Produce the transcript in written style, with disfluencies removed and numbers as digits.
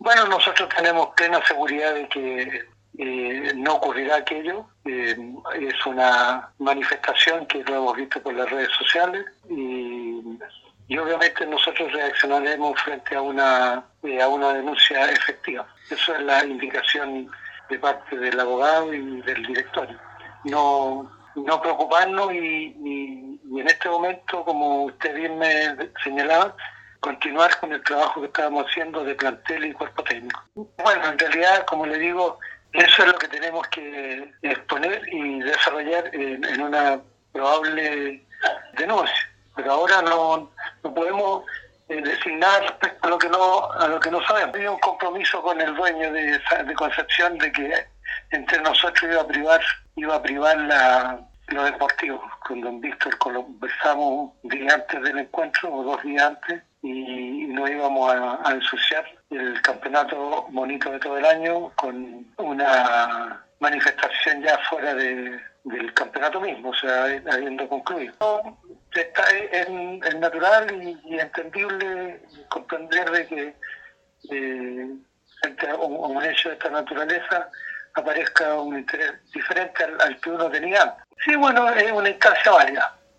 Bueno, nosotros tenemos plena seguridad de que no ocurrirá aquello. Es una manifestación que lo hemos visto por las redes sociales y obviamente nosotros reaccionaremos frente a una denuncia efectiva. Eso es la indicación de parte del abogado y del directorio. No preocuparnos y en este momento, como usted bien me señalaba, continuar con el trabajo que estábamos haciendo de plantel y cuerpo técnico. Bueno, en realidad, como le digo, eso es lo que tenemos que exponer y desarrollar en una probable denuncia. Pero ahora no podemos decir nada respecto a lo que no sabemos. Hay un compromiso con el dueño de Concepción de que entre nosotros iba a privar lo deportivo. Con don Víctor conversamos un día antes del encuentro o 2 días antes y nos íbamos a ensuciar el campeonato bonito de todo el año con una manifestación ya fuera del campeonato mismo, o sea, habiendo concluido. Es natural y entendible comprender de que frente a un hecho de esta naturaleza aparezca un interés diferente al que uno tenía antes. Sí, bueno, es una instancia válida.